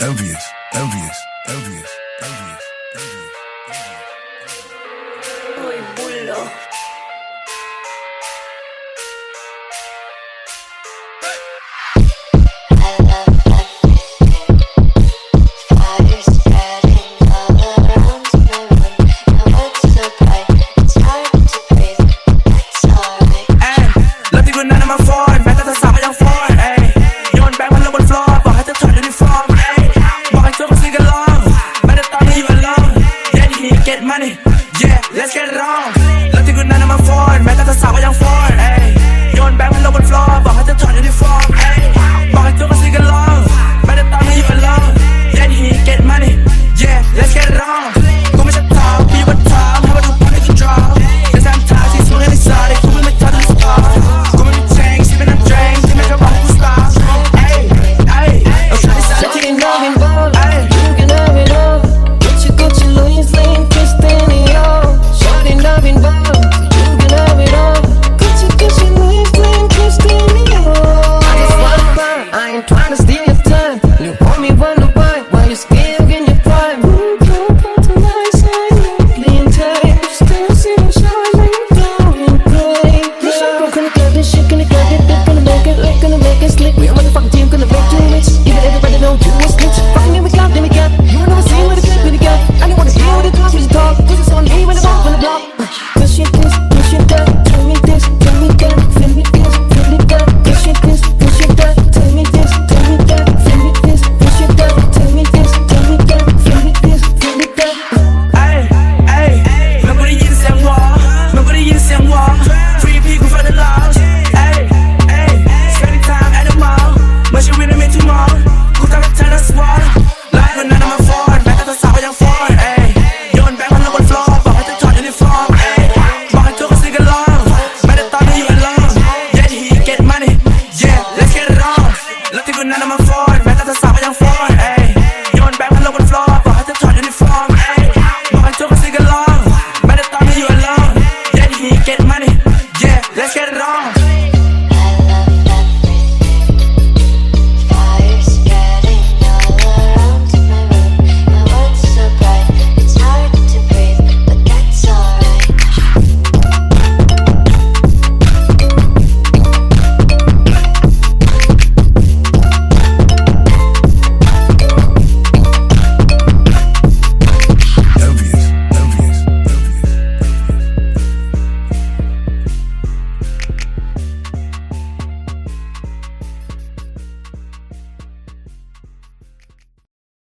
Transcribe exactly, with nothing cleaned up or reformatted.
envious, envious, envious, envious, envious, envious. Uy, bullo. Money, yeah, let's get it on แล้วที่กูนั้นมาฟอนแม้แต่สาวๆก็ยังฟอนเอ้ยโยนแบงค์มันลงบนฟลอร์บอกให้เธอถอดยูนิฟอร์มเอ้ยบอกให้เธอมาซิงกันลองไม่ได้ตอนนี้อยู่ alone yeah he get money yeah let's get it on กูไม่ใช่ทองกูอยู่บนท็อปให้มาดูพอให้กู draw แต่แซมทางที่สูงให้ไม่ซอดกูไม่ทันที่สปอร์ตกูไม่มีแทงที่เป็นน้ำ drain ที่ไม่เคยบอกให้กู stop เอ้ยเอ้ยเราใช้ที่สารที่น้องเป็นบอล You can have it all Gucci Gucci Louis Lane Cristiano Shawty loving ball You can have it all Gucci Gucci Louis Lane Cristiano I just wanna fun I ain't trying to steal your time You want me one